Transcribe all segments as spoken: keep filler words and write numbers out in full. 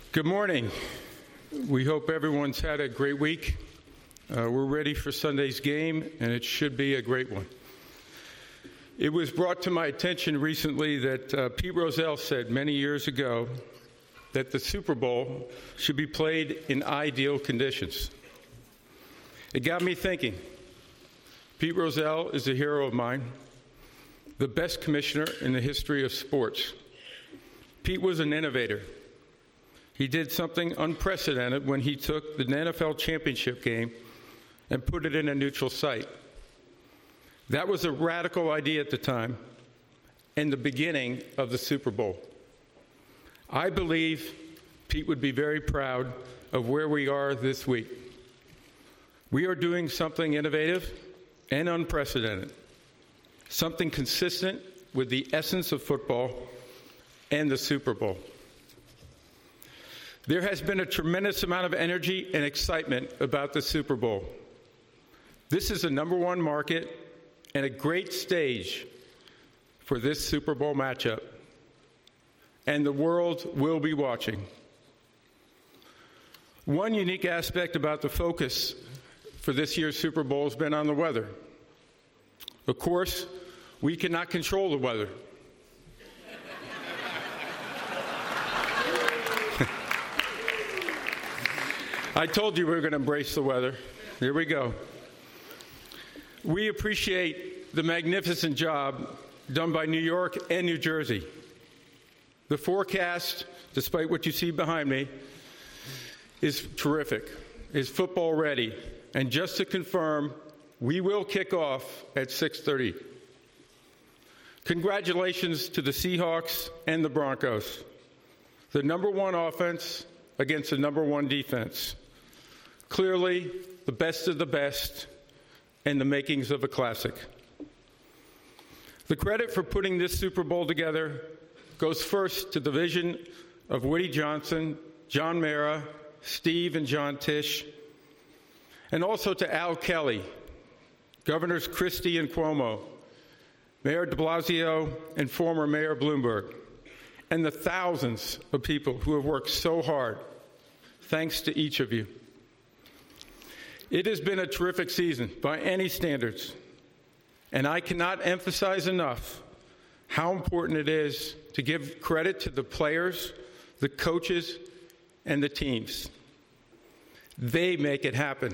Good morning. We hope everyone's had a great week. Uh, we're ready for Sunday's game, and it should be a great one. It was brought to my attention recently that uh, Pete Rozelle said many years ago that the Super Bowl should be played in ideal conditions. It got me thinking. Pete Rozelle is a hero of mine, the best commissioner in the history of sports. Pete was an innovator. He did something unprecedented when he took the N F L championship game and put it in a neutral site. That was a radical idea at the time and the beginning of the Super Bowl. I believe Pete would be very proud of where we are this week. We are doing something innovative and unprecedented, something consistent with the essence of football and the Super Bowl. There has been a tremendous amount of energy and excitement about the Super Bowl. This is the number one market and a great stage for this Super Bowl matchup. And the world will be watching. One unique aspect about the focus for this year's Super Bowl has been on the weather. Of course, we cannot control the weather. I told you we were going to embrace the weather. Here we go. We appreciate the magnificent job done by New York and New Jersey. The forecast, despite what you see behind me, is terrific, is football ready. And just to confirm, we will kick off at six thirty. Congratulations to the Seahawks and the Broncos, the number one offense against the number one defense. Clearly, the best of the best and the makings of a classic. The credit for putting this Super Bowl together goes first to the vision of Woody Johnson, John Mara, Steve and John Tisch, and also to Al Kelly, Governors Christie and Cuomo, Mayor de Blasio, and former Mayor Bloomberg, and the thousands of people who have worked so hard. Thanks to each of you. It has been a terrific season by any standards, and I cannot emphasize enough how important it is to give credit to the players, the coaches, and the teams. They make it happen.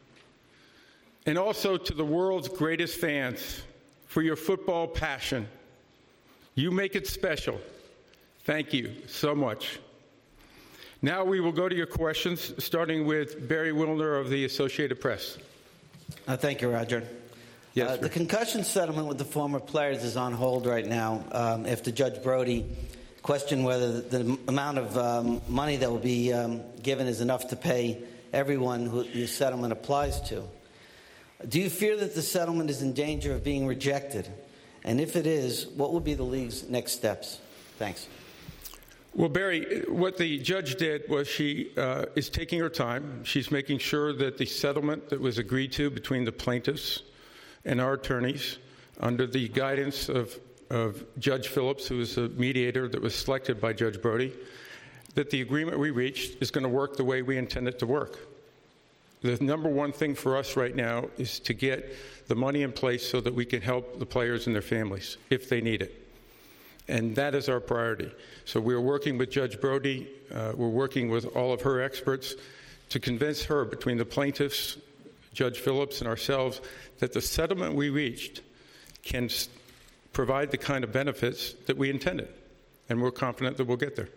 And also to the world's greatest fans for your football passion. You make it special. Thank you so much. Now we will go to your questions, starting with Barry Wilner of the Associated Press. Uh, thank you, Roger. Yes, uh, the concussion settlement with the former players is on hold right now um, after Judge Brody questioned whether the, the amount of um, money that will be um, given is enough to pay everyone who the settlement applies to. Do you fear that the settlement is in danger of being rejected? And if it is, what will be the league's next steps? Thanks. Well, Barry, what the judge did was she uh, is taking her time. She's making sure that the settlement that was agreed to between the plaintiffs and our attorneys, under the guidance of, of Judge Phillips, who is a mediator that was selected by Judge Brody, that the agreement we reached is going to work the way we intend it to work. The number one thing for us right now is to get the money in place so that we can help the players and their families if they need it. And that is our priority. So we're working with Judge Brody. Uh, we're working with all of her experts to convince her, between the plaintiffs, Judge Phillips, and ourselves, that the settlement we reached can s- provide the kind of benefits that we intended. And we're confident that we'll get there.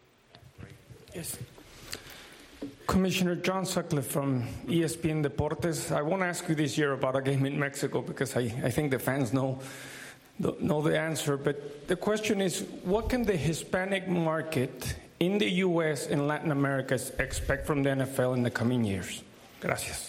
Yes. Commissioner John Sutcliffe from E S P N Deportes. I won't ask you this year about a game in Mexico because I, I think the fans know, know the answer. But the question is, what can the Hispanic market in the U S and Latin America expect from the N F L in the coming years? Gracias.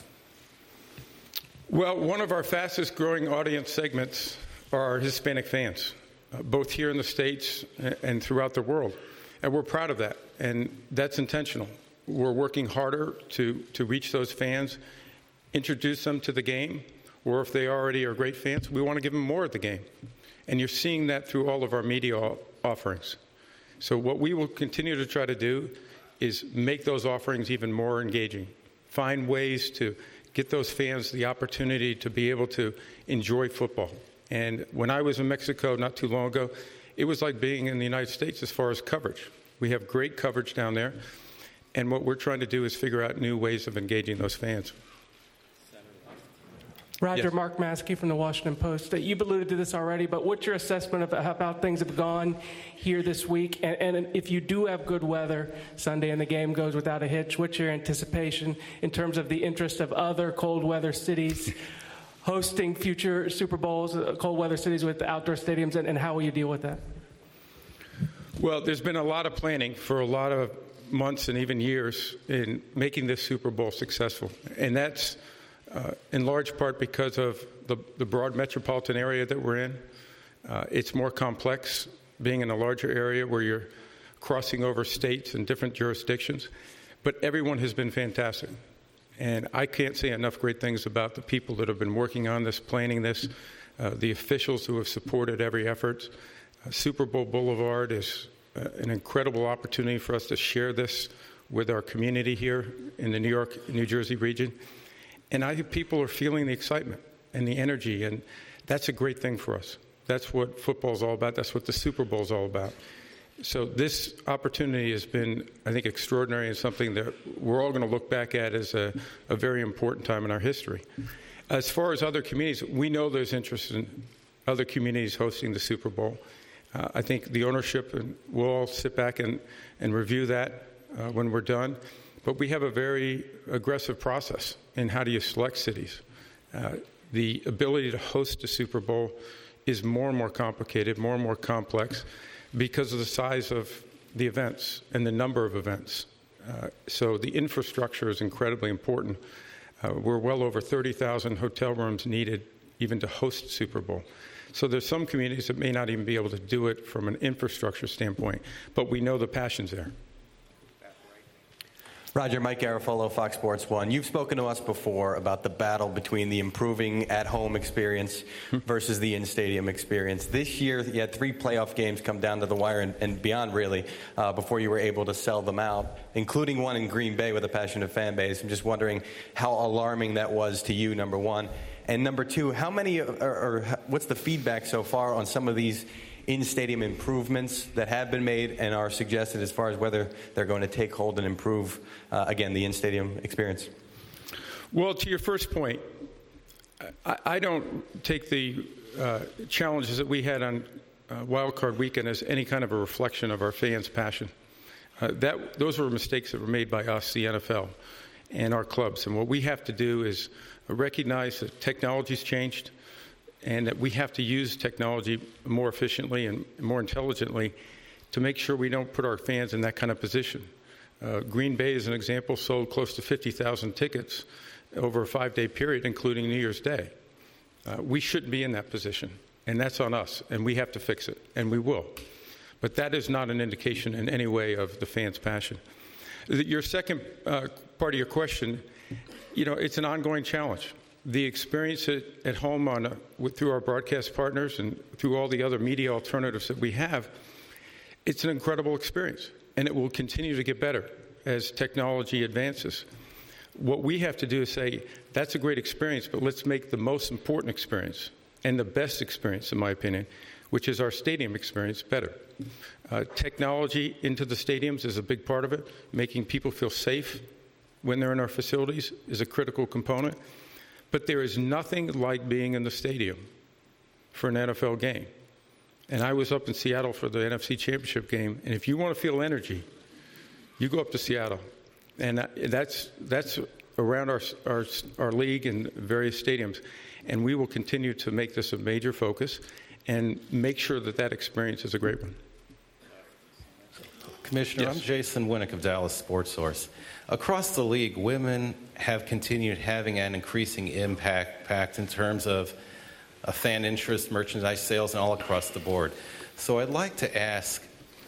Well, one of our fastest growing audience segments are our Hispanic fans, uh, both here in the States and throughout the world. And we're proud of that. And that's intentional. We're working harder to, to reach those fans, introduce them to the game, or if they already are great fans, we want to give them more of the game. And you're seeing that through all of our media offerings. So what we will continue to try to do is make those offerings even more engaging. Find ways to get those fans the opportunity to be able to enjoy football. And when I was in Mexico not too long ago, it was like being in the United States as far as coverage. We have great coverage down there, and what we're trying to do is figure out new ways of engaging those fans. Roger, Yes. Mark Maskey from the Washington Post. Uh, You've alluded to this already, but what's your assessment of how about things have gone here this week? And, and if you do have good weather Sunday and the game goes without a hitch, what's your anticipation in terms of the interest of other cold weather cities hosting future Super Bowls, uh, cold weather cities with outdoor stadiums, and, and how will you deal with that? Well, there's been a lot of planning for a lot of months and even years in making this Super Bowl successful. And that's uh, in large part because of the, the broad metropolitan area that we're in. Uh, it's more complex being in a larger area where you're crossing over states and different jurisdictions. But everyone has been fantastic. And I can't say enough great things about the people that have been working on this, planning this, uh, the officials who have supported every effort. Uh, Super Bowl Boulevard is uh, an incredible opportunity for us to share this with our community here in the New York, New Jersey region. And I think people are feeling the excitement and the energy, and that's a great thing for us. That's what football's all about. That's what the Super Bowl's all about. So this opportunity has been, I think, extraordinary and something that we're all going to look back at as a, a very important time in our history. As far as other communities, we know there's interest in other communities hosting the Super Bowl. Uh, I think the ownership, and we'll all sit back and, and review that uh, when we're done. But we have a very aggressive process in how do you select cities. Uh, the ability to host a Super Bowl is more and more complicated, more and more complex, because of the size of the events and the number of events. Uh, so the infrastructure is incredibly important. Uh, we're well over thirty thousand hotel rooms needed even to host Super Bowl. So there's some communities that may not even be able to do it from an infrastructure standpoint, but we know the passion's there. Roger, Mike Garofalo, Fox Sports one. You've spoken to us before about the battle between the improving at-home experience versus the in-stadium experience. This year, you had three playoff games come down to the wire and, and beyond, really, uh, before you were able to sell them out, including one in Green Bay with a passionate fan base. I'm just wondering how alarming that was to you, number one. And number two, how many, or, or what's the feedback so far on some of these in-stadium improvements that have been made and are suggested as far as whether they're going to take hold and improve, uh, again, the in-stadium experience? Well, to your first point, I, I don't take the uh, challenges that we had on uh, Wild Card Weekend as any kind of a reflection of our fans' passion. Uh, that those were mistakes that were made by us, the N F L, and our clubs. And what we have to do is recognize that technology's changed, and that we have to use technology more efficiently and more intelligently to make sure we don't put our fans in that kind of position. Uh, Green Bay, as an example, sold close to fifty thousand tickets over a five-day period, including New Year's Day. Uh, we shouldn't be in that position, and that's on us, and we have to fix it, and we will. But that is not an indication in any way of the fans' passion. Your second uh, part of your question, you know, it's an ongoing challenge. The experience at, at home on a, with, through our broadcast partners and through all the other media alternatives that we have, it's an incredible experience, and it will continue to get better as technology advances. What we have to do is say, that's a great experience, but let's make the most important experience and the best experience, in my opinion, which is our stadium experience, better. Uh, technology into the stadiums is a big part of it. Making people feel safe when they're in our facilities is a critical component. But there is nothing like being in the stadium for an N F L game. And I was up in Seattle for the N F C Championship game, and if you want to feel energy, you go up to Seattle. And that's that's around our, our, our league and various stadiums. And we will continue to make this a major focus and make sure that that experience is a great one. Commissioner, yes. I'm Jason Winnick of Dallas Sports Source. Across the league, women have continued having an increasing impact, impact in terms of uh, fan interest, merchandise sales, and all across the board. So I'd like to ask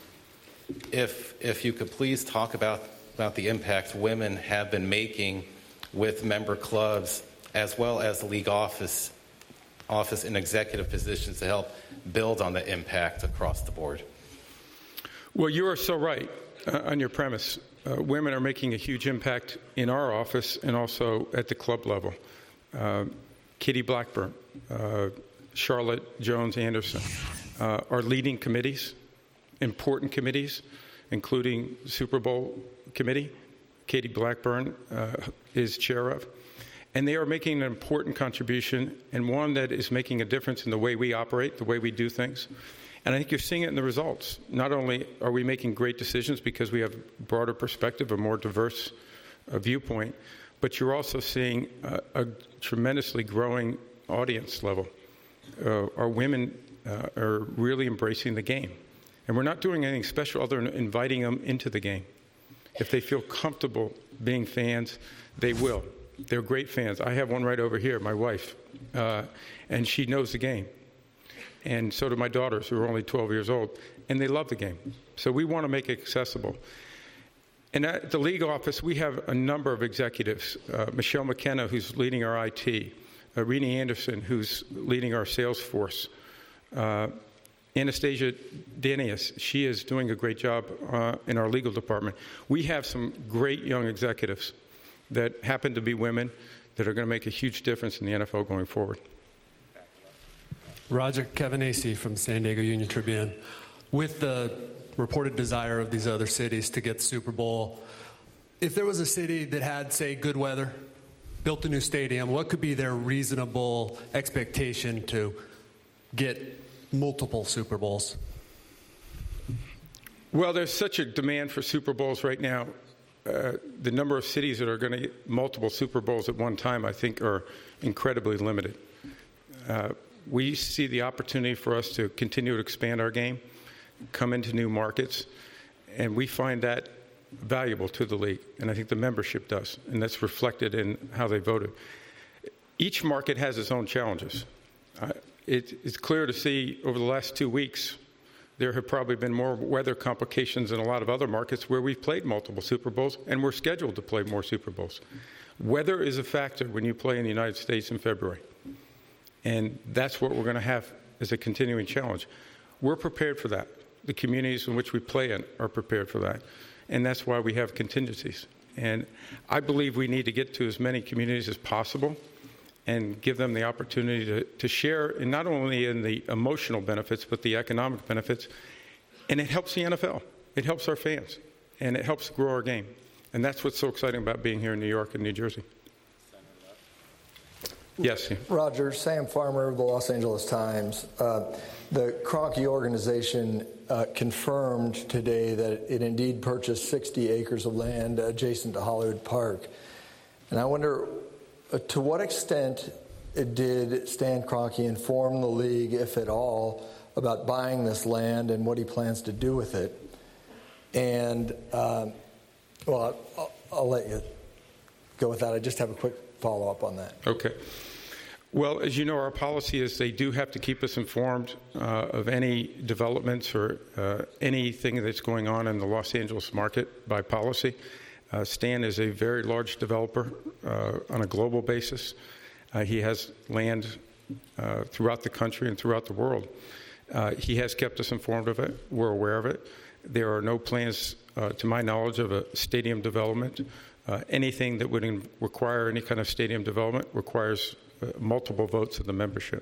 if if you could please talk about, about the impact women have been making with member clubs as well as the league office, office in executive positions to help build on the impact across the board. Well, you are so right uh, on your premise. Uh, women are making a huge impact in our office and also at the club level. Uh, Kitty Blackburn, uh, Charlotte Jones Anderson uh, are leading committees, important committees, including the Super Bowl committee. Katie Blackburn uh, is chair of. And they are making an important contribution and one that is making a difference in the way we operate, the way we do things. And I think you're seeing it in the results. Not only are we making great decisions because we have a broader perspective, a more diverse uh, viewpoint, but you're also seeing uh, a tremendously growing audience level. Uh, our women uh, are really embracing the game. And we're not doing anything special other than inviting them into the game. If they feel comfortable being fans, they will. They're great fans. I have one right over here, my wife, uh, and she knows the game. And so do my daughters, who are only twelve years old, and they love the game. So we want to make it accessible. And at the league office, we have a number of executives. Uh, Michelle McKenna, who's leading our I T. Uh, Renee Anderson, who's leading our sales force. Uh, Anastasia Danius, she is doing a great job uh, in our legal department. We have some great young executives that happen to be women that are going to make a huge difference in the N F L going forward. Roger Cavanese from San Diego Union Tribune. With the reported desire of these other cities to get the Super Bowl, if there was a city that had, say, good weather, built a new stadium, what could be their reasonable expectation to get multiple Super Bowls? Well, there's such a demand for Super Bowls right now. Uh, the number of cities that are going to get multiple Super Bowls at one time, I think, are incredibly limited. Uh, we see the opportunity for us to continue to expand our game, come into new markets, and we find that valuable to the league, and I think the membership does, and that's reflected in how they voted. Each market has its own challenges. Uh, it, it's clear to see over the last two weeks there have probably been more weather complications in a lot of other markets where we've played multiple Super Bowls, and we're scheduled to play more Super Bowls. Weather is a factor when you play in the United States in February, and that's what we're going to have as a continuing challenge. We're prepared for that. The communities in which we play in are prepared for that, and that's why we have contingencies. And I believe we need to get to as many communities as possible and give them the opportunity to, to share, in not only in the emotional benefits, but the economic benefits. And it helps the N F L. It helps our fans. And it helps grow our game. And that's what's so exciting about being here in New York and New Jersey. Yes. Roger, Sam Farmer of the Los Angeles Times. Uh, the Kroenke organization uh, confirmed today that it indeed purchased sixty acres of land adjacent to Hollywood Park. And I wonder, Uh, to what extent did Stan Kroenke inform the league, if at all, about buying this land and what he plans to do with it? And, um, well, I'll, I'll let you go with that. I just have a quick follow-up on that. Okay. Well, as you know, our policy is they do have to keep us informed uh, of any developments or uh, anything that's going on in the Los Angeles market by policy. Uh, Stan is a very large developer uh, on a global basis. Uh, he has land uh, throughout the country and throughout the world. Uh, he has kept us informed of it. We're aware of it. There are no plans, uh, to my knowledge, of a stadium development. Uh, anything that would in- require any kind of stadium development requires uh, multiple votes of the membership.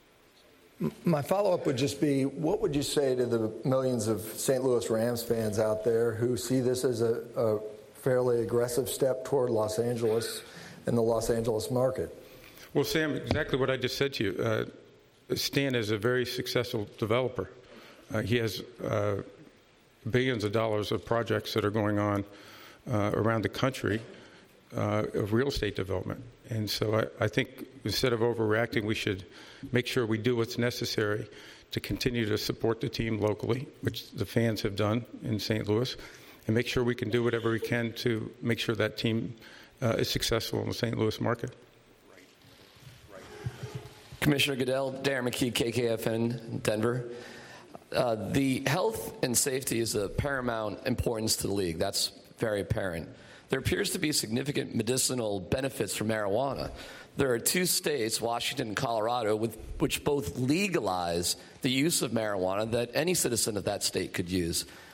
My follow-up would just be, what would you say to the millions of Saint Louis Rams fans out there who see this as a, a fairly aggressive step toward Los Angeles and the Los Angeles market? Well, Sam, exactly what I just said to you. Uh, Stan is a very successful developer. Uh, he has uh, billions of dollars of projects that are going on uh, around the country uh, of real estate development. And so I, I think instead of overreacting, we should make sure we do what's necessary to continue to support the team locally, which the fans have done in Saint Louis, and make sure we can do whatever we can to make sure that team uh, is successful in the Saint Louis market. Right. Right. Commissioner Goodell, Darren McKee, K K F N, Denver. Uh, the health and safety is of paramount importance to the league. That's very apparent. There appears to be significant medicinal benefits from marijuana. There are two states, Washington and Colorado, with, which both legalize the use of marijuana that any citizen of that state could use.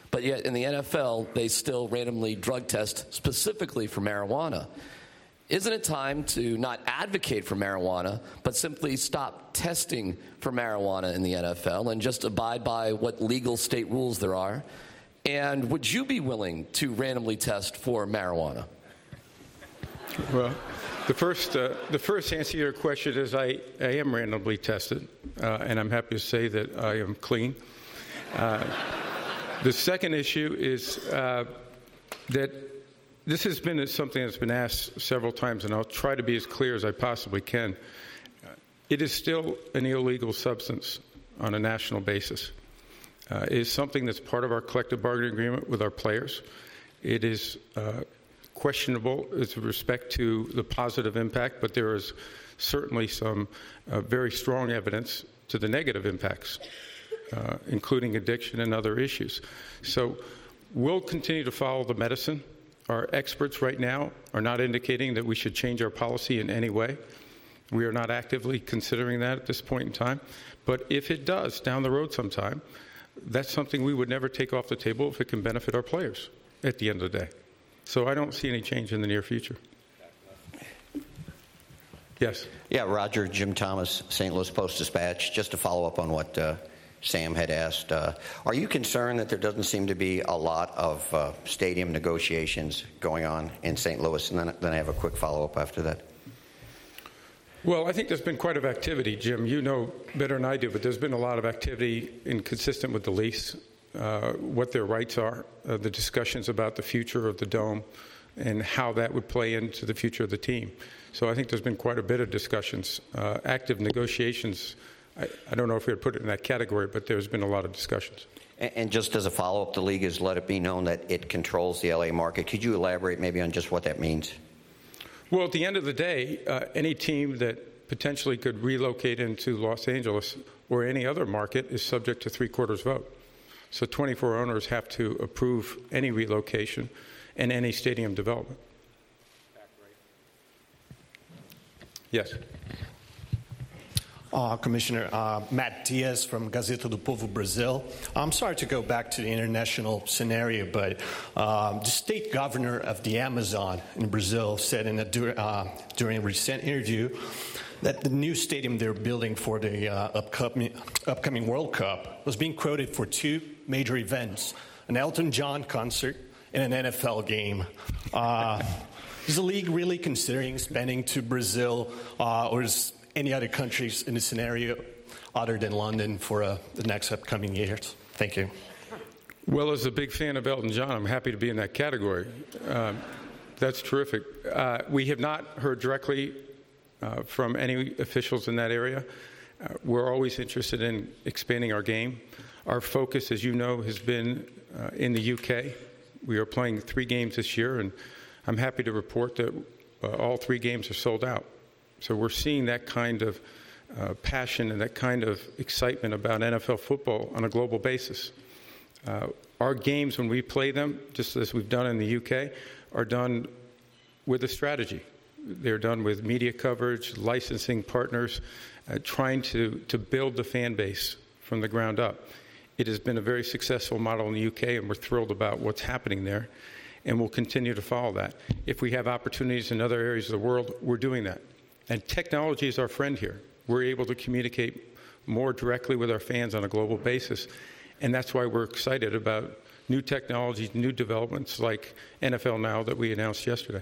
But yet in the N F L, they still randomly drug test specifically for marijuana. Isn't it time to not advocate for marijuana, but simply stop testing for marijuana in the N F L and just abide by what legal state rules there are? And would you be willing to randomly test for marijuana? Well, the first, uh, the first answer to your question is I, I am randomly tested, uh, and I'm happy to say that I am clean. Uh, the second issue is uh, that this has been something that's been asked several times, and I'll try to be as clear as I possibly can. It is still an illegal substance on a national basis. Uh, it is something that's part of our collective bargaining agreement with our players. It is uh, questionable with respect to the positive impact, but there is certainly some uh, very strong evidence to the negative impacts, uh, including addiction and other issues. So we'll continue to follow the medicine. Our experts right now are not indicating that we should change our policy in any way. We are not actively considering that at this point in time. But if it does down the road sometime, that's something we would never take off the table if it can benefit our players at the end of the day. So I don't see any change in the near future. Yes. Yeah, Roger, Jim Thomas, Saint Louis Post-Dispatch. Just to follow up on what uh, Sam had asked, uh, are you concerned that there doesn't seem to be a lot of uh, stadium negotiations going on in Saint Louis? And then, then I have a quick follow-up after that. Well, I think there's been quite a bit of activity, Jim. You know better than I do, but there's been a lot of activity inconsistent with the lease, uh, what their rights are, uh, the discussions about the future of the Dome, and how that would play into the future of the team. So I think there's been quite a bit of discussions, uh, active negotiations. I, I don't know if we would put it in that category, but there's been a lot of discussions. And, and just as a follow-up, the league has let it be known that it controls the L A market. Could you elaborate maybe on just what that means? Well, at the end of the day, uh, any team that potentially could relocate into Los Angeles or any other market is subject to three-quarters vote. So twenty-four owners have to approve any relocation and any stadium development. Yes. Uh, Commissioner, uh, Matt Diaz from Gazeta do Povo, Brazil. I'm sorry to go back to the international scenario, but um, the state governor of the Amazon in Brazil said in a, uh, during a recent interview that the new stadium they're building for the uh, upcoming, upcoming World Cup was being quoted for two major events, an Elton John concert and an N F L game. Uh, is the league really considering spending to Brazil, uh, or is any other countries in the scenario other than London for uh, the next upcoming years? Thank you. Well, as a big fan of Elton John, I'm happy to be in that category. Um, that's terrific. Uh, we have not heard directly uh, from any officials in that area. Uh, we're always interested in expanding our game. Our focus, as you know, has been uh, in the U K. We are playing three games this year, and I'm happy to report that uh, all three games are sold out. So we're seeing that kind of uh, passion and that kind of excitement about N F L football on a global basis. Uh, our games, when we play them, just as we've done in the U K, are done with a strategy. They're done with media coverage, licensing partners, uh, trying to, to build the fan base from the ground up. It has been a very successful model in the U K, and we're thrilled about what's happening there, and we'll continue to follow that. If we have opportunities in other areas of the world, we're doing that. And technology is our friend here. We're able to communicate more directly with our fans on a global basis, and that's why we're excited about new technologies, new developments like N F L Now that we announced yesterday.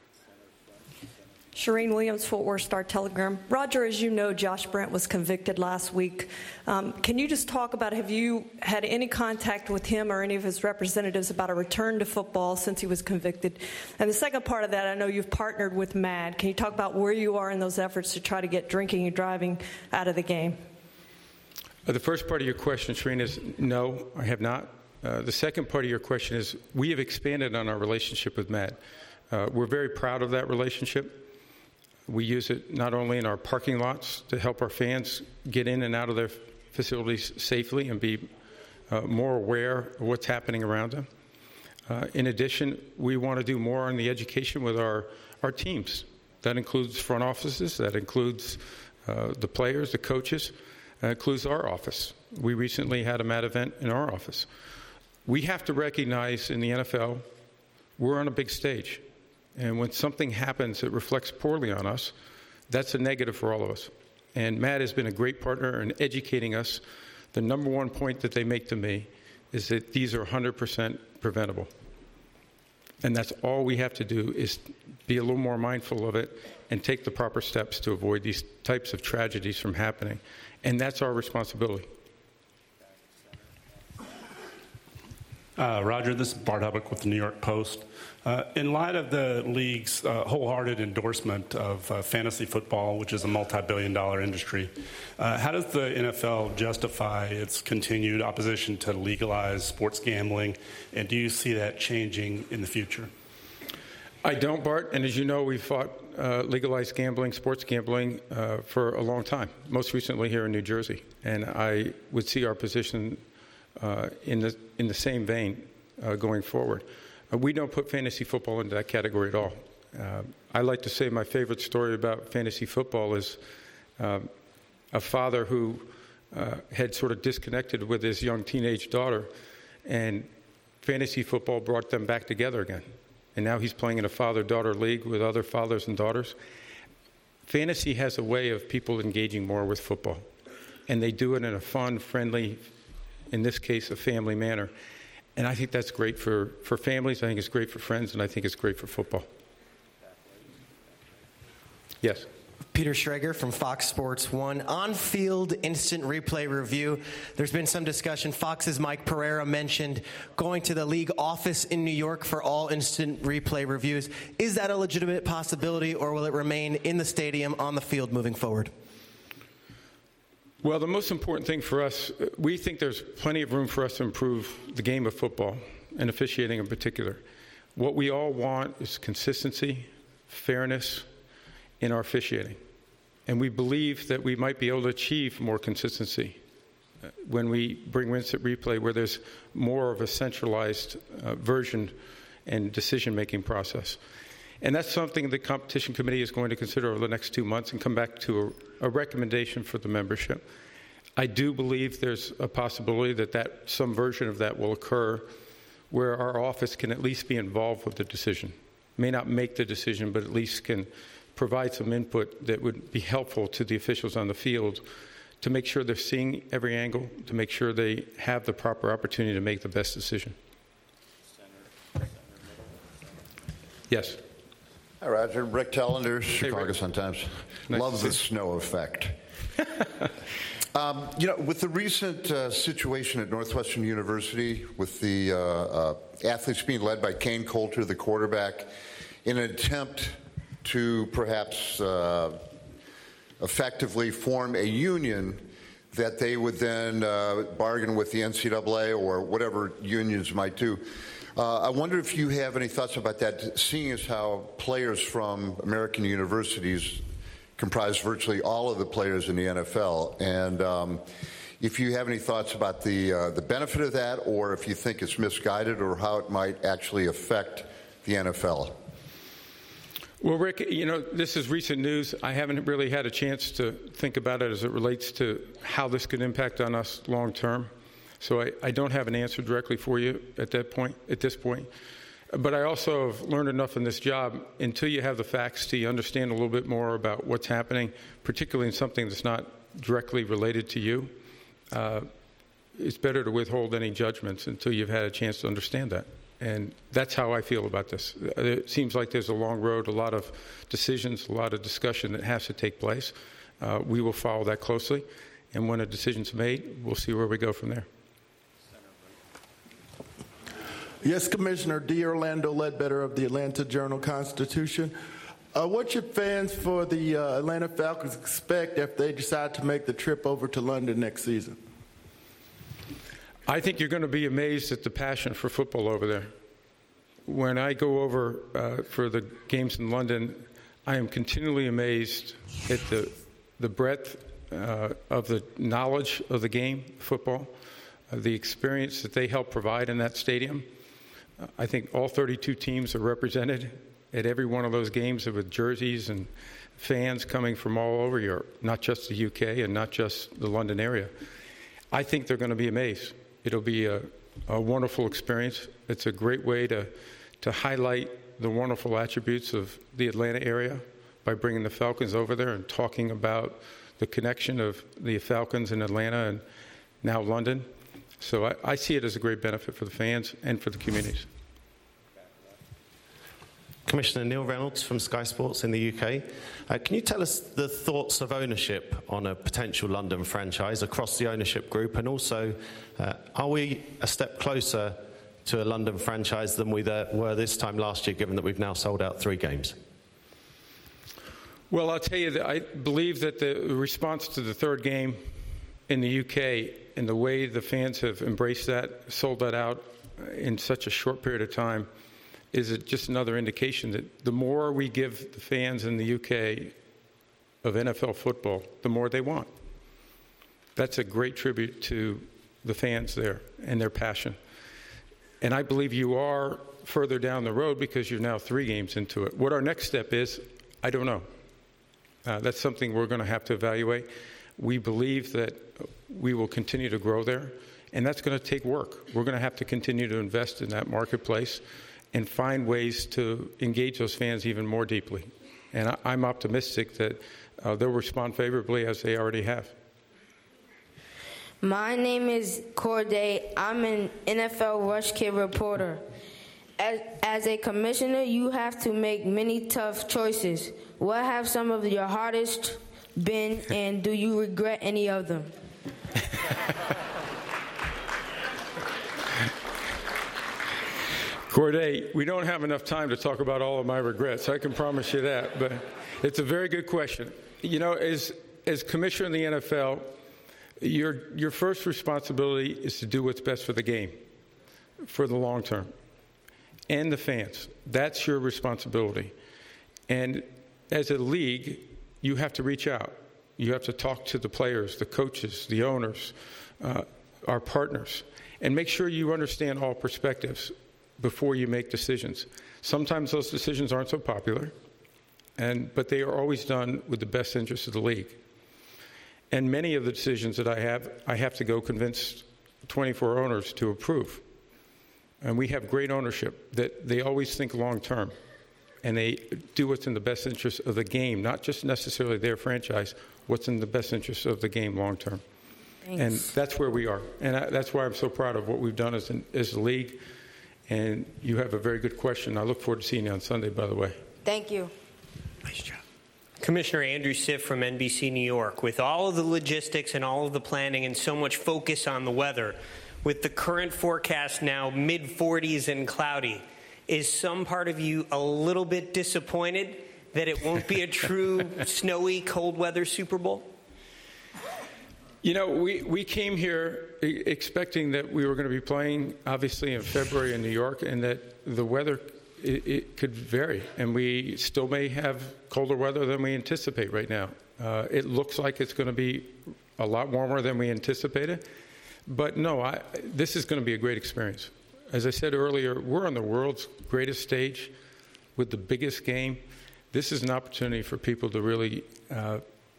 Shireen Williams, Fort Worth Star-Telegram. Roger, as you know, Josh Brent was convicted last week. Um, can you just talk about, have you had any contact with him or any of his representatives about a return to football since he was convicted? And the second part of that, I know you've partnered with M A D. Can you talk about where you are in those efforts to try to get drinking and driving out of the game? Uh, the first part of your question, Shireen, is no, I have not. Uh, the second part of your question is we have expanded on our relationship with M A D. Uh, we're very proud of that relationship. We use it not only in our parking lots to help our fans get in and out of their facilities safely and be uh, more aware of what's happening around them. Uh, in addition, we want to do more on the education with our, our teams. That includes front offices, that includes uh, the players, the coaches, that includes our office. We recently had a M A D event in our office. We have to recognize in the N F L, we're on a big stage. And when something happens that reflects poorly on us, that's a negative for all of us. And Matt has been a great partner in educating us. The number one point that they make to me is that these are one hundred percent preventable. And that's all we have to do is be a little more mindful of it and take the proper steps to avoid these types of tragedies from happening. And that's our responsibility. Uh, Roger, this is Bart Hubbock with the New York Post. Uh, in light of the league's uh, wholehearted endorsement of uh, fantasy football, which is a multi-billion dollar industry, uh, how does the N F L justify its continued opposition to legalize sports gambling, and do you see that changing in the future? I don't, Bart, and as you know, we've fought uh, legalized gambling, sports gambling, uh, for a long time, most recently here in New Jersey. And I would see our position uh, in the in the same vein uh, going forward. Uh, we don't put fantasy football into that category at all. Uh, I like to say my favorite story about fantasy football is uh, a father who uh, had sort of disconnected with his young teenage daughter, and fantasy football brought them back together again. And now he's playing in a father-daughter league with other fathers and daughters. Fantasy has a way of people engaging more with football, and they do it in a fun, friendly, in this case, a family manner. And I think that's great for, for families, I think it's great for friends, and I think it's great for football. Yes. Peter Schrager from Fox Sports one. On-field instant replay review. There's been some discussion. Fox's Mike Pereira mentioned going to the league office in New York for all instant replay reviews. Is that a legitimate possibility, or will it remain in the stadium on the field moving forward? Well, the most important thing for us, we think there's plenty of room for us to improve the game of football, and officiating in particular. What we all want is consistency, fairness in our officiating. And we believe that we might be able to achieve more consistency when we bring instant replay, where there's more of a centralized uh, version and decision-making process. And that's something the competition committee is going to consider over the next two months and come back to a, a recommendation for the membership. I do believe there's a possibility that, that some version of that will occur where our office can at least be involved with the decision. May not make the decision, but at least can provide some input that would be helpful to the officials on the field to make sure they're seeing every angle, to make sure they have the proper opportunity to make the best decision. Yes. Hi, Roger. Rick Tellender, Chicago Sun-Times. Nice Love the snow effect. um, you know, with the recent uh, situation at Northwestern University with the uh, uh, athletes being led by Kane Coulter, the quarterback, in an attempt to perhaps uh, effectively form a union that they would then uh, bargain with the N C double A or whatever unions might do. Uh, I wonder if you have any thoughts about that, seeing as how players from American universities comprise virtually all of the players in the N F L, and um, if you have any thoughts about the uh, the benefit of that, or if you think it's misguided, or how it might actually affect the N F L. Well, Rick, you know, this is recent news. I haven't really had a chance to think about it as it relates to how this could impact on us long term. So I, I don't have an answer directly for you at that point, at this point. But I also have learned enough in this job, until you have the facts, to understand a little bit more about what's happening, particularly in something that's not directly related to you. Uh, it's better to withhold any judgments until you've had a chance to understand that. And that's how I feel about this. It seems like there's a long road, a lot of decisions, a lot of discussion that has to take place. Uh, we will follow that closely. And when a decision's made, we'll see where we go from there. Yes, Commissioner. D. Orlando Ledbetter of the Atlanta Journal-Constitution. Uh, what should fans for the uh, Atlanta Falcons expect if they decide to make the trip over to London next season? I think you're going to be amazed at the passion for football over there. When I go over uh, for the games in London, I am continually amazed at the the breadth uh, of the knowledge of the game, football, uh, the experience that they help provide in that stadium. Uh, I think all thirty-two teams are represented at every one of those games with jerseys and fans coming from all over Europe, not just the U K and not just the London area. I think they're going to be amazed. It'll be a, a wonderful experience. It's a great way to, to highlight the wonderful attributes of the Atlanta area by bringing the Falcons over there and talking about the connection of the Falcons in Atlanta and now London. So I, I see it as a great benefit for the fans and for the communities. Commissioner Neil Reynolds from Sky Sports in the U K. Uh, can you tell us the thoughts of ownership on a potential London franchise across the ownership group, and also uh, are we a step closer to a London franchise than we were this time last year, given that we've now sold out three games? Well, I'll tell you that I believe that the response to the third game in the U K and the way the fans have embraced that, sold that out in such a short period of time, is it just another indication that the more we give the fans in the U K of N F L football, the more they want. That's a great tribute to the fans there and their passion. And I believe you are further down the road because you're now three games into it. What our next step is, I don't know. Uh, that's something we're going to have to evaluate. We believe that we will continue to grow there, and that's going to take work. We're going to have to continue to invest in that marketplace and find ways to engage those fans even more deeply. And I, I'm optimistic that uh, they'll respond favorably as they already have. My name is Corday. I'm an N F L Rush Kid reporter. As, as a commissioner, you have to make many tough choices. What have some of your hardest been, and do you regret any of them? Corday, we don't have enough time to talk about all of my regrets. I can promise you that. But it's a very good question. You know, as as commissioner in the N F L, your your first responsibility is to do what's best for the game, for the long term, and the fans. That's your responsibility. And as a league, you have to reach out. You have to talk to the players, the coaches, the owners, uh, our partners, and make sure you understand all perspectives before you make decisions. Sometimes those decisions aren't so popular, and but they are always done with the best interest of the league. And many of the decisions that I have, I have to go convince twenty-four owners to approve. And we have great ownership that they always think long term, and they do what's in the best interest of the game, not just necessarily their franchise, what's in the best interest of the game long term. Thanks. And that's where we are. And I, that's why I'm so proud of what we've done as, an, as a league. And you have a very good question. I look forward to seeing you on Sunday, by the way. Thank you. Nice job. Commissioner Andrew Siff from N B C New York. With all of the logistics and all of the planning and so much focus on the weather, with the current forecast now mid forties and cloudy, is some part of you a little bit disappointed that it won't be a true snowy, cold weather Super Bowl? You know, we, we came here expecting that we were going to be playing, obviously, in February in New York, and that the weather, it, it could vary. And we still may have colder weather than we anticipate right now. Uh, it looks like it's going to be a lot warmer than we anticipated. But no, I, this is going to be a great experience. As I said earlier, we're on the world's greatest stage with the biggest game. This is an opportunity for people to really uh,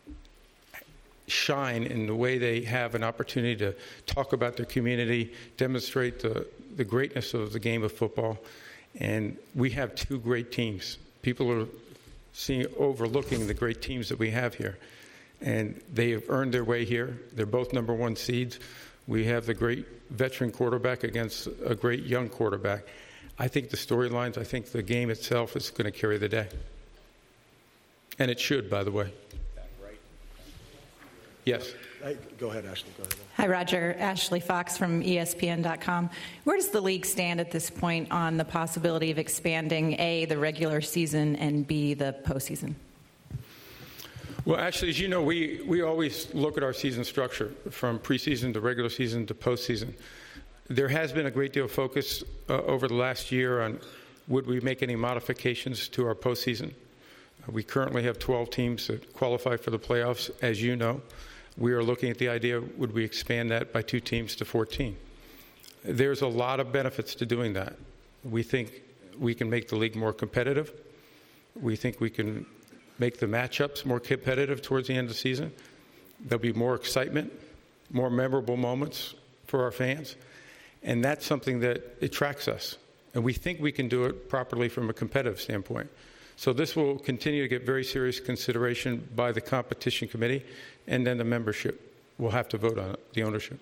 shine in the way they have an opportunity to talk about their community, demonstrate the, the greatness of the game of football. And we have two great teams. People are seeing, overlooking the great teams that we have here. And they have earned their way here. They're both number one seeds. We have the great veteran quarterback against a great young quarterback. I think the storylines, I think the game itself is going to carry the day. And it should, by the way. Yes. Hey, go ahead, Ashley. Go ahead. Hi, Roger. Ashley Fox from E S P N dot com. Where does the league stand at this point on the possibility of expanding, A, the regular season, and B, the postseason? Well, actually, as you know, we, we always look at our season structure from preseason to regular season to postseason. There has been a great deal of focus uh, over the last year on would we make any modifications to our postseason. Uh, we currently have twelve teams that qualify for the playoffs, as you know. We are looking at the idea, would we expand that by two teams to fourteen? There's a lot of benefits to doing that. We think we can make the league more competitive. We think we can make the matchups more competitive towards the end of the season. There'll be more excitement, more memorable moments for our fans. And that's something that attracts us. And we think we can do it properly from a competitive standpoint. So this will continue to get very serious consideration by the competition committee, and then the membership will have to vote on it, the ownership.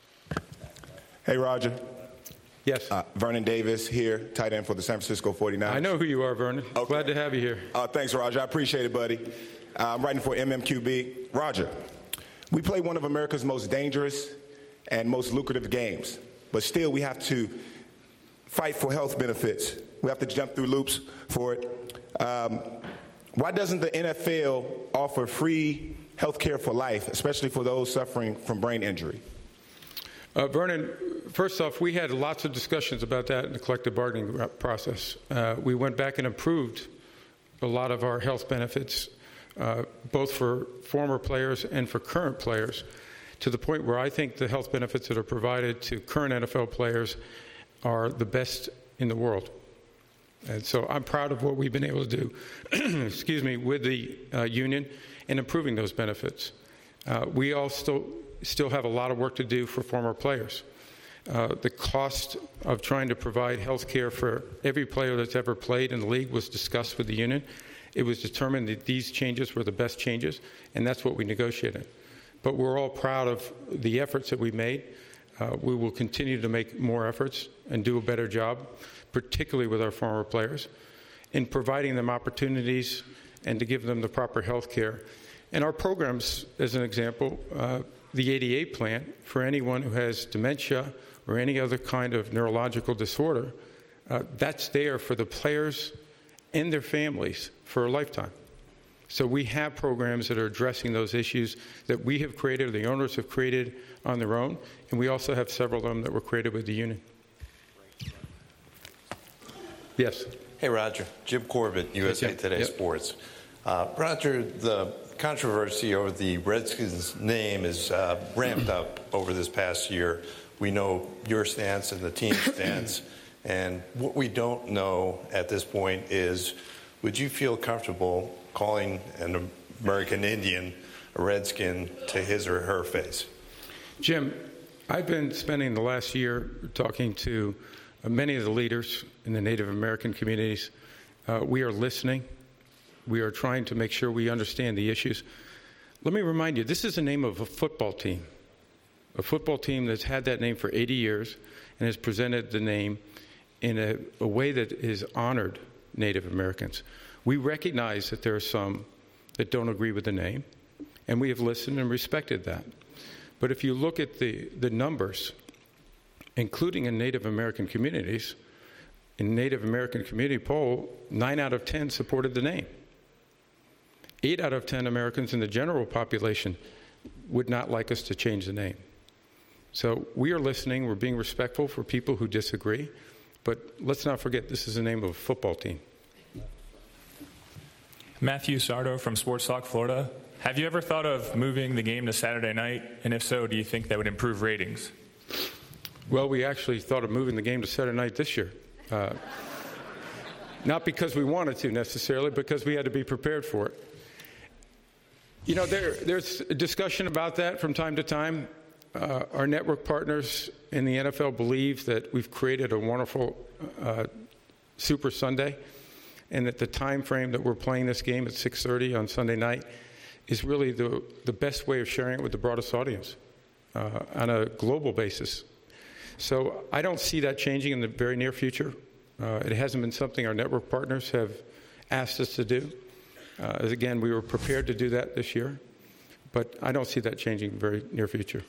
Hey, Roger. Yes. Uh, Vernon Davis here, tight end for the San Francisco forty-niners. I know who you are, Vernon. Okay. Glad to have you here. Uh, thanks, Roger. I appreciate it, buddy. Uh, I'm writing for M M Q B. Roger, we play one of America's most dangerous and most lucrative games, but still we have to fight for health benefits. We have to jump through loops for it. Um, why doesn't the N F L offer free health care for life, especially for those suffering from brain injury? Uh, Vernon, first off, we had lots of discussions about that in the collective bargaining process. Uh, we went back and improved a lot of our health benefits, uh, both for former players and for current players, to the point where I think the health benefits that are provided to current N F L players are the best in the world. And so I'm proud of what we've been able to do, excuse me, with the uh, union in improving those benefits. Uh, we also still have a lot of work to do for former players. Uh, the cost of trying to provide health care for every player that's ever played in the league was discussed with the union. It was determined that these changes were the best changes, and that's what we negotiated. But we're all proud of the efforts that we made. Uh, we will continue to make more efforts and do a better job, particularly with our former players, in providing them opportunities and to give them the proper health care. And our programs, as an example, uh, the A D A plan for anyone who has dementia or any other kind of neurological disorder, uh, that's there for the players and their families for a lifetime. So we have programs that are addressing those issues that we have created, or the owners have created on their own, and we also have several of them that were created with the union. Yes. Hey, Roger. Jim Corbett, U S A Jim. Today Yep. Sports. Uh, Roger, the controversy over the Redskins name is uh, ramped up over this past year. We know your stance and the team's stance. And what we don't know at this point is, would you feel comfortable calling an American Indian a Redskin to his or her face? Jim, I've been spending the last year talking to uh, many of the leaders in the Native American communities. Uh, we are listening. We are trying to make sure we understand the issues. Let me remind you, this is the name of a football team, a football team that's had that name for eighty years and has presented the name in a, a way that is honored Native Americans. We recognize that there are some that don't agree with the name, and we have listened and respected that. But if you look at the, the numbers, including in Native American communities, in Native American community poll, nine out of ten supported the name. Eight out of ten Americans in the general population would not like us to change the name. So we are listening. We're being respectful for people who disagree. But let's not forget, this is the name of a football team. Matthew Sardo from Sports Talk Florida. Have you ever thought of moving the game to Saturday night? And if so, do you think that would improve ratings? Well, we actually thought of moving the game to Saturday night this year. Uh, not because we wanted to necessarily, because we had to be prepared for it. You know, there, there's a discussion about that from time to time. Uh, our network partners in the N F L believe that we've created a wonderful uh, Super Sunday, and that the time frame that we're playing this game at six thirty on Sunday night is really the, the best way of sharing it with the broadest audience uh, on a global basis. So I don't see that changing in the very near future. Uh, it hasn't been something our network partners have asked us to do. Uh, as again, we were prepared to do that this year, but I don't see that changing in the very near future.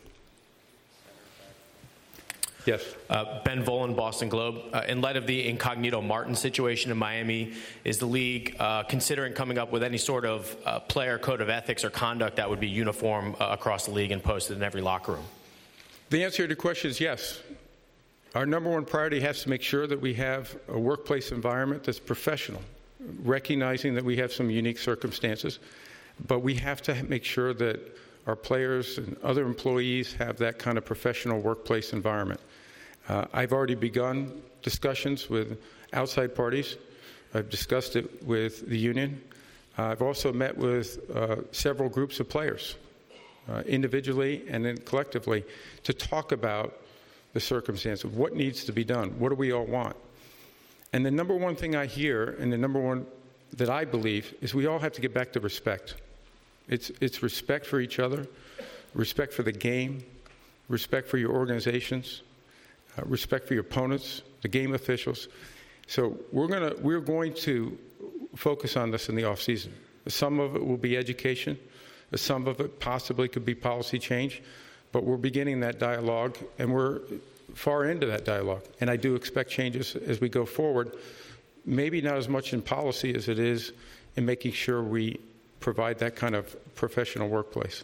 Yes. Uh, Ben Volen, Boston Globe. Uh, in light of the Incognito Martin situation in Miami, is the league uh, considering coming up with any sort of uh, player code of ethics or conduct that would be uniform uh, across the league and posted in every locker room? The answer to the question is yes. Our number one priority has to make sure that we have a workplace environment that's professional, recognizing that we have some unique circumstances, but we have to make sure that our players and other employees have that kind of professional workplace environment. Uh, I've already begun discussions with outside parties. I've discussed it with the union. Uh, I've also met with uh, several groups of players, uh, individually and then collectively, to talk about the circumstance of what needs to be done. What do we all want? And the number one thing I hear, and the number one that I believe, is we all have to get back to respect. It's, it's respect for each other, respect for the game, respect for your organizations, uh, respect for your opponents, the game officials. So we're gonna we're going to focus on this in the off season. Some of it will be education, some of it possibly could be policy change, but we're beginning that dialogue, and we're far into that dialogue. And I do expect changes as we go forward. Maybe not as much in policy as it is in making sure we provide that kind of professional workplace.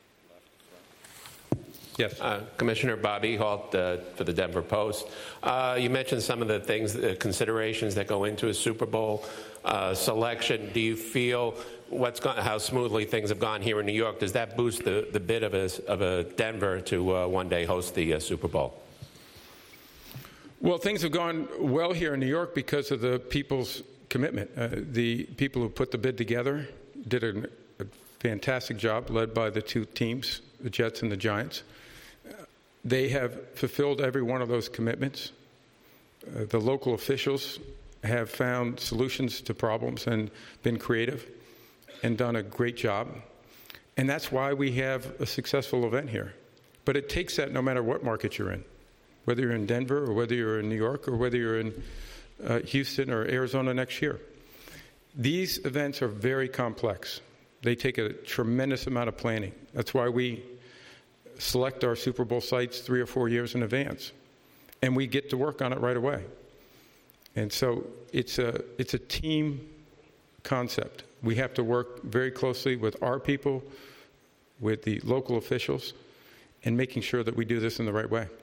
Yes. Uh, Commissioner Bobby Halt uh, for the Denver Post. Uh, you mentioned some of the things, the considerations that go into a Super Bowl uh, selection. Do you feel what's gone, how smoothly things have gone here in New York? Does that boost the, the bid of a, of a Denver to uh, one day host the uh, Super Bowl? Well, things have gone well here in New York because of the people's commitment. Uh, the people who put the bid together did a, a fantastic job, led by the two teams, the Jets and the Giants. They have fulfilled every one of those commitments. Uh, the local officials have found solutions to problems and been creative and done a great job. And that's why we have a successful event here. But it takes that no matter what market you're in, whether you're in Denver or whether you're in New York or whether you're in uh, Houston or Arizona next year. These events are very complex. They take a tremendous amount of planning. That's why we select our Super Bowl sites three or four years in advance, and we get to work on it right away. And so it's a it's a team concept. We have to work very closely with our people, with the local officials, and making sure that we do this in the right way.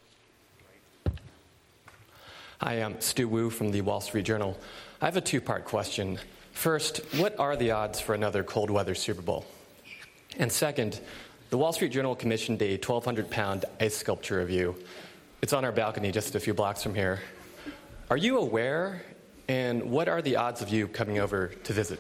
Hi, I'm Stu Wu from the Wall Street Journal. I have a two-part question. First, what are the odds for another cold weather Super Bowl? And second, the Wall Street Journal commissioned a twelve hundred pound ice sculpture of you. It's on our balcony just a few blocks from here. Are you aware, and what are the odds of you coming over to visit?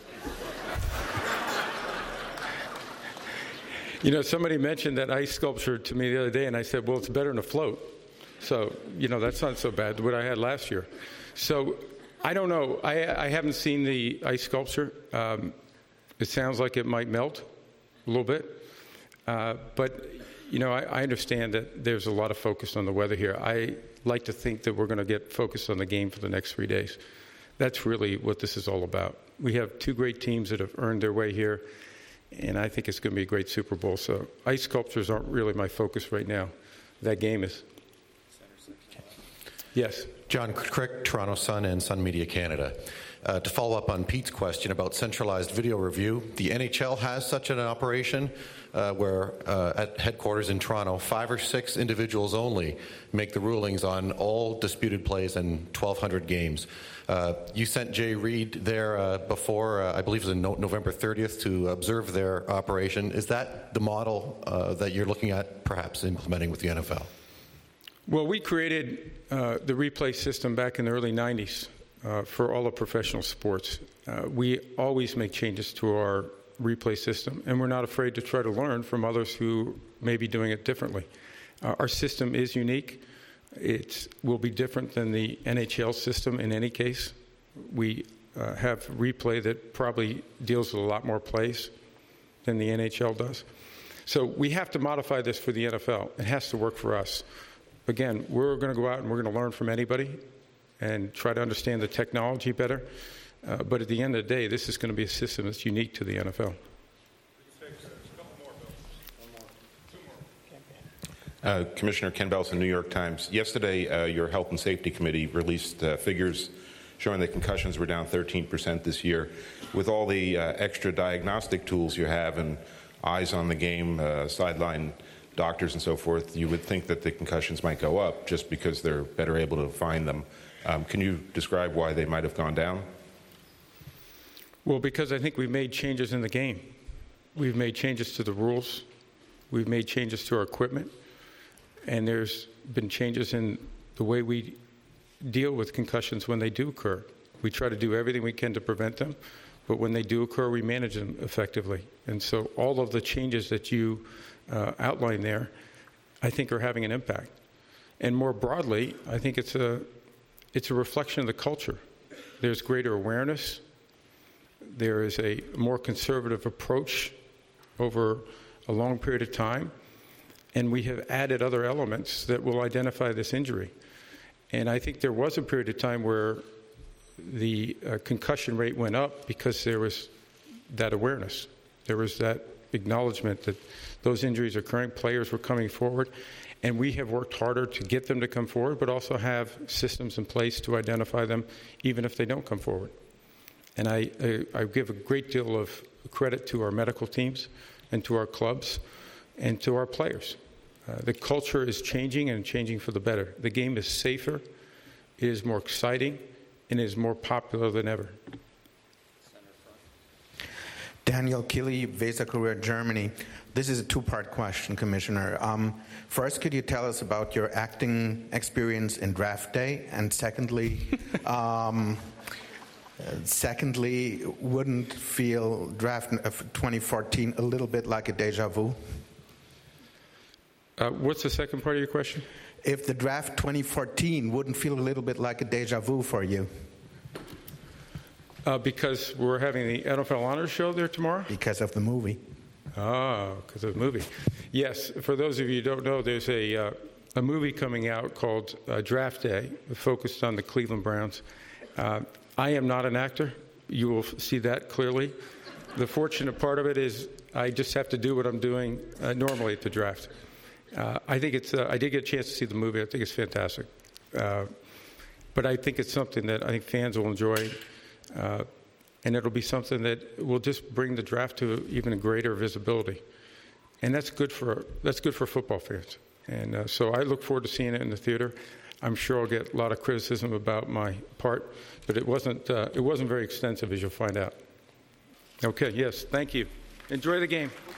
You know, somebody mentioned that ice sculpture to me the other day, and I said, well, it's better than a float. So, you know, that's not so bad, what I had last year. So, I don't know. I, I haven't seen the ice sculpture. Um, it sounds like it might melt a little bit. Uh, but, you know, I, I understand that there's a lot of focus on the weather here. I like to think that we're going to get focused on the game for the next three days. That's really what this is all about. We have two great teams that have earned their way here, and I think it's going to be a great Super Bowl. So ice sculptures aren't really my focus right now. That game is. Yes. John Crick, Toronto Sun and Sun Media Canada. Uh, to follow up on Pete's question about centralized video review, the N H L has such an operation uh, where uh, at headquarters in Toronto, five or six individuals only make the rulings on all disputed plays in twelve hundred games. Uh, you sent Jay Reid there uh, before, uh, I believe it was on no- November thirtieth, to observe their operation. Is that the model uh, that you're looking at perhaps implementing with the N F L? Well, we created uh, the replay system back in the early nineties uh, for all of professional sports. Uh, we always make changes to our replay system, and we're not afraid to try to learn from others who may be doing it differently. Uh, our system is unique. It will be different than the N H L system in any case. We uh, have replay that probably deals with a lot more plays than the N H L does. So we have to modify this for the N F L. It has to work for us. Again, we're going to go out and we're going to learn from anybody and try to understand the technology better. Uh, but at the end of the day, this is going to be a system that's unique to the N F L. Uh, Commissioner Ken Belson, New York Times. Yesterday, uh, your Health and Safety Committee released uh, figures showing that concussions were down thirteen percent this year. With all the uh, extra diagnostic tools you have and eyes on the game, uh, sideline doctors and so forth, you would think that the concussions might go up just because they're better able to find them. Um, can you describe why they might have gone down? Well, because I think we've made changes in the game. We've made changes to the rules. We've made changes to our equipment. And there's been changes in the way we deal with concussions when they do occur. We try to do everything we can to prevent them, but when they do occur, we manage them effectively. And so all of the changes that you uh, outlined there, I think are having an impact. And more broadly, I think it's a, it's a reflection of the culture. There's greater awareness. There is a more conservative approach over a long period of time. And we have added other elements that will identify this injury. And I think there was a period of time where the uh, concussion rate went up because there was that awareness. There was that acknowledgement that those injuries are occurring, players were coming forward, and we have worked harder to get them to come forward, but also have systems in place to identify them even if they don't come forward. And I, I, I give a great deal of credit to our medical teams and to our clubs and to our players. Uh, the culture is changing and changing for the better. The game is safer, it is more exciting, and it is more popular than ever. Daniel Kili, Weserkurier, Germany. This is a two-part question, Commissioner. Um, first, could you tell us about your acting experience in Draft Day? And secondly, um, uh, secondly, wouldn't feel draft of twenty fourteen a little bit like a deja vu? Uh, what's the second part of your question? If the draft twenty fourteen wouldn't feel a little bit like a deja vu for you? Uh, because we're having the N F L Honors Show there tomorrow? Because of the movie. Oh, because of the movie. Yes, for those of you who don't know, there's a, uh, a movie coming out called uh, Draft Day, focused on the Cleveland Browns. Uh, I am not an actor. You will see that clearly. The fortunate part of it is I just have to do what I'm doing uh, normally at the draft. Uh, I think it's. Uh, I did get a chance to see the movie. I think it's fantastic. Uh, but I think it's something that I think fans will enjoy. Uh, and it'll be something that will just bring the draft to even a greater visibility, and that's good for that's good for football fans. And uh, so I look forward to seeing it in the theater. I'm sure I'll get a lot of criticism about my part, but it wasn't uh, it wasn't very extensive, as you'll find out. Okay. Yes. Thank you. Enjoy the game.